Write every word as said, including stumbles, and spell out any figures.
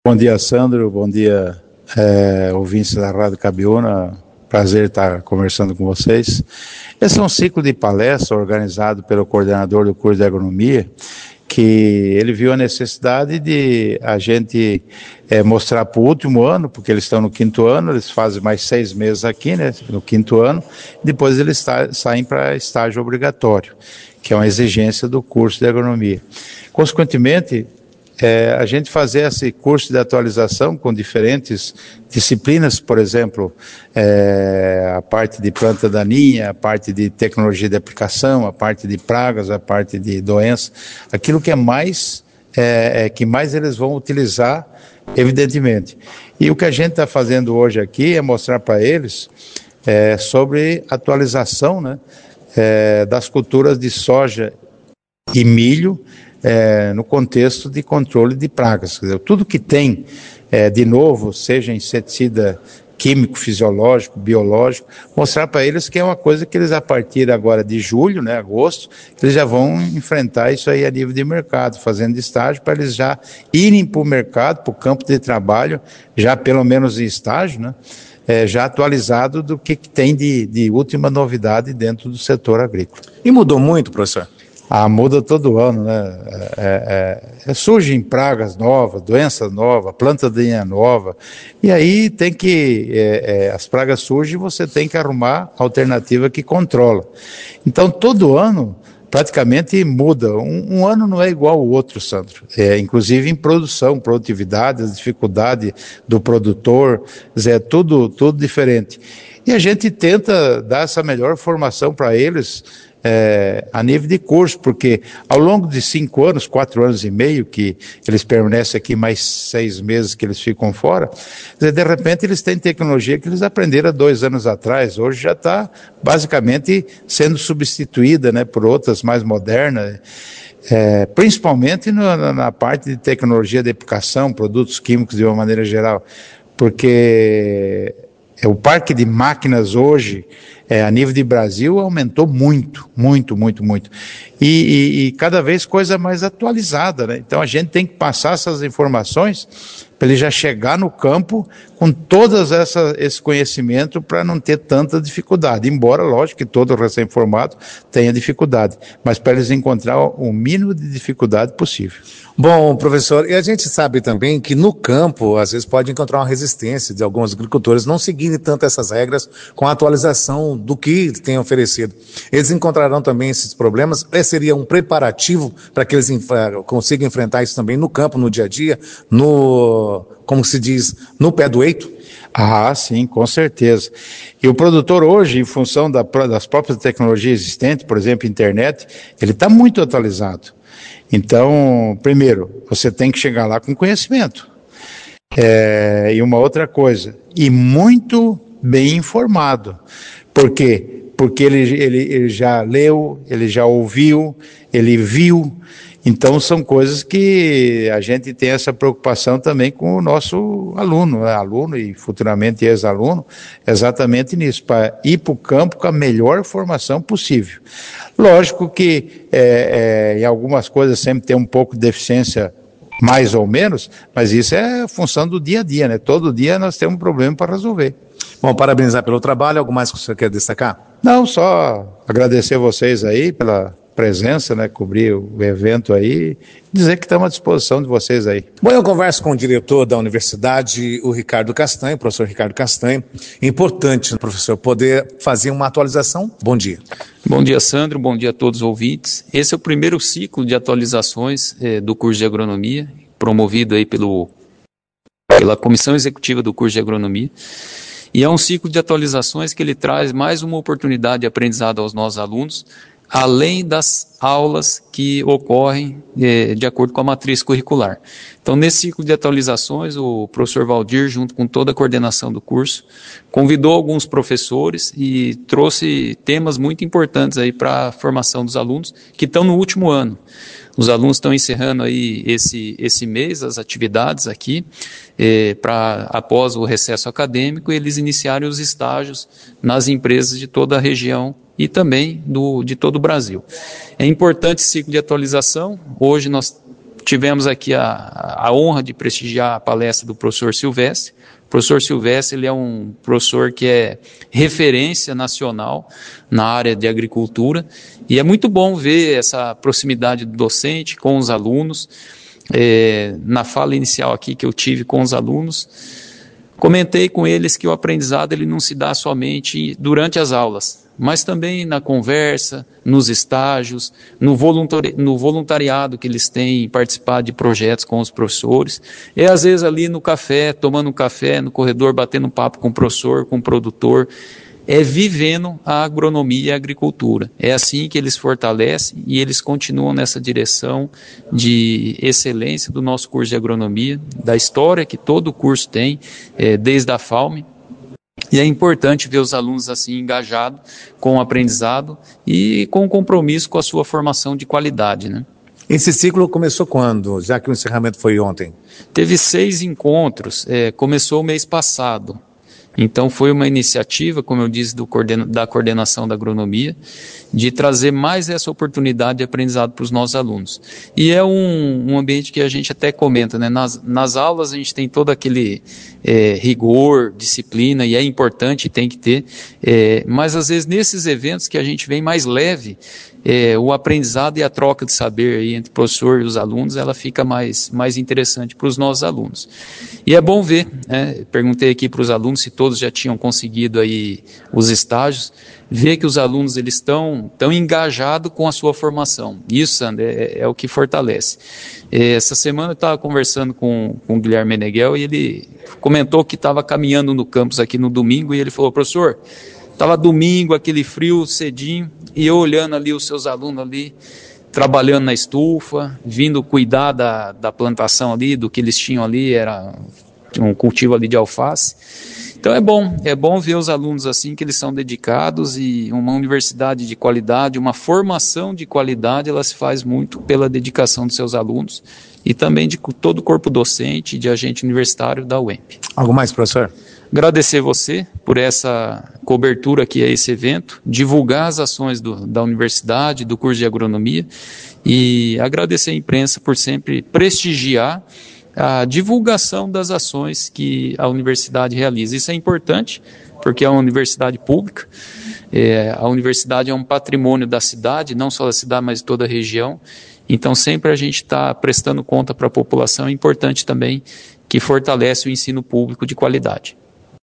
Bom dia, Sandro, bom dia, é, ouvintes da Rádio Cabiúna, prazer estar conversando com vocês. Esse é um ciclo de palestra organizado pelo coordenador do curso de agronomia, que ele viu a necessidade de a gente é, mostrar para o último ano, porque eles estão no quinto ano, eles fazem mais seis meses aqui, né, no quinto ano, depois eles sa- saem para estágio obrigatório, que é uma exigência do curso de agronomia. Consequentemente, É, a gente fazer esse curso de atualização com diferentes disciplinas, por exemplo, é, a parte de planta daninha, a parte de tecnologia de aplicação, a parte de pragas, a parte de doença, aquilo que é mais, é, é, que mais eles vão utilizar, evidentemente. E o que a gente está fazendo hoje aqui é mostrar para eles é, sobre atualização, né, é, das culturas de soja e milho, É, no contexto de controle de pragas. Quer dizer, tudo que tem é, de novo, seja inseticida químico, fisiológico, biológico, mostrar para eles que é uma coisa que eles, a partir agora de julho, né, agosto, eles já vão enfrentar isso aí a nível de mercado, fazendo estágio, para eles já irem para o mercado, para o campo de trabalho, já pelo menos em estágio, né, é, já atualizado do que, que tem de, de última novidade dentro do setor agrícola. E mudou muito, professor? Ah, muda todo ano, né? É, é, é, surgem pragas novas, doenças novas, planta daninha nova, e aí tem que, é, é, as pragas surgem, você tem que arrumar alternativa que controla. Então, todo ano, praticamente muda. Um, um ano não é igual ao outro, Sandro. É, inclusive em produção, produtividade, a dificuldade do produtor, é tudo, tudo diferente. E a gente tenta dar essa melhor formação para eles, É, a nível de curso, porque ao longo de cinco anos, quatro anos e meio, que eles permanecem aqui, mais seis meses que eles ficam fora, de repente eles têm tecnologia que eles aprenderam há dois anos atrás, hoje já está basicamente sendo substituída, né, por outras mais modernas, é, principalmente no, na, na parte de tecnologia de aplicação, produtos químicos de uma maneira geral, porque é, o parque de máquinas hoje, É, a nível de Brasil, aumentou muito, muito, muito, muito. E, e, e cada vez coisa mais atualizada, né? Então a gente tem que passar essas informações para ele já chegar no campo com todas essa, esse conhecimento para não ter tanta dificuldade. Embora, lógico, que todo recém-formado tenha dificuldade, mas para eles encontrar o mínimo de dificuldade possível. Bom, professor, e a gente sabe também que no campo, às vezes pode encontrar uma resistência de alguns agricultores não seguirem tanto essas regras com a atualização do que tem oferecido. Eles encontrarão também esses problemas? Esse seria um preparativo para que eles enf- consigam enfrentar isso também no campo, no dia a dia, no, como se diz, no pé do eito? Ah, sim, com certeza. E o produtor hoje, em função da, das próprias tecnologias existentes, por exemplo, internet, ele está muito atualizado. Então, primeiro, você tem que chegar lá com conhecimento. É, e uma outra coisa, e muito bem informado. Por quê? Porque ele, ele, ele já leu, ele já ouviu, ele viu. Então, são coisas que a gente tem essa preocupação também com o nosso aluno, né? Aluno e futuramente ex-aluno, exatamente nisso, para ir para o campo com a melhor formação possível. Lógico que é, é, em algumas coisas sempre tem um pouco de deficiência, mais ou menos, mas isso é função do dia a dia, né? Todo dia nós temos um problema para resolver. Bom, parabenizar pelo trabalho. Algo mais que o senhor quer destacar? Não, só agradecer vocês aí pela presença, né, cobrir o evento aí, dizer que estamos à disposição de vocês aí. Bom, eu converso com o diretor da universidade, o Ricardo Castanho, o professor Ricardo Castanho. É importante, professor, poder fazer uma atualização. Bom dia. Bom dia, Sandro. Bom dia a todos os ouvintes. Esse é o primeiro ciclo de atualizações eh, do curso de agronomia, promovido aí pelo, pela comissão executiva do curso de agronomia. E é um ciclo de atualizações que ele traz mais uma oportunidade de aprendizado aos nossos alunos, além das aulas que ocorrem eh, de acordo com a matriz curricular. Então, nesse ciclo de atualizações, o professor Valdir, junto com toda a coordenação do curso, convidou alguns professores e trouxe temas muito importantes aí para a formação dos alunos que estão no último ano. Os alunos estão encerrando aí esse, esse mês, as atividades aqui, eh, para, após o recesso acadêmico, eles iniciarem os estágios nas empresas de toda a região e também do, de todo o Brasil. É importante esse ciclo de atualização. Hoje nós tivemos aqui a, a honra de prestigiar a palestra do professor Silvestre. O professor Silvestre, ele é um professor que é referência nacional na área de agricultura, e é muito bom ver essa proximidade do docente com os alunos. É, na fala inicial aqui que eu tive com os alunos, comentei com eles que o aprendizado ele não se dá somente durante as aulas, mas também na conversa, nos estágios, no, voluntari- no voluntariado que eles têm participado de projetos com os professores, e às vezes ali no café, tomando um café, no corredor, batendo um papo com o professor, com o produtor, é vivendo a agronomia e a agricultura. É assim que eles fortalecem e eles continuam nessa direção de excelência do nosso curso de agronomia, da história que todo o curso tem, é, desde a FAUME. E é importante ver os alunos assim engajados com o aprendizado e com o compromisso com a sua formação de qualidade, né? Esse ciclo começou quando, já que o encerramento foi ontem? Teve seis encontros, é, começou o mês passado. Então foi uma iniciativa, como eu disse, do coordena, da coordenação da agronomia, de trazer mais essa oportunidade de aprendizado para os nossos alunos. E é um, um ambiente que a gente até comenta, né? Nas, nas aulas a gente tem todo aquele é, rigor, disciplina, e é importante, tem que ter, é, mas às vezes nesses eventos que a gente vem mais leve, é, o aprendizado e a troca de saber aí entre o professor e os alunos, ela fica mais, mais interessante para os nossos alunos. E é bom ver, né? Perguntei aqui para os alunos se todos já tinham conseguido aí os estágios, ver que os alunos eles estão tão engajados com a sua formação. Isso, Sandra, é, é o que fortalece. Essa semana eu estava conversando com, com o Guilherme Meneghel e ele comentou que estava caminhando no campus aqui no domingo e ele falou, professor, estava domingo, aquele frio cedinho, e eu olhando ali os seus alunos ali, trabalhando na estufa, vindo cuidar da, da plantação ali, do que eles tinham ali, era um cultivo ali de alface. Então é bom, é bom ver os alunos assim, que eles são dedicados, e uma universidade de qualidade, uma formação de qualidade, ela se faz muito pela dedicação dos seus alunos e também de todo o corpo docente e de agente universitário da U E M P. Algo mais, professor? Agradecer você por essa cobertura aqui a esse evento, divulgar as ações do, da universidade, do curso de agronomia, e agradecer a imprensa por sempre prestigiar a divulgação das ações que a universidade realiza. Isso é importante, porque é uma universidade pública, é, a universidade é um patrimônio da cidade, não só da cidade, mas de toda a região, então sempre a gente está prestando conta para a população, é importante também que fortalece o ensino público de qualidade.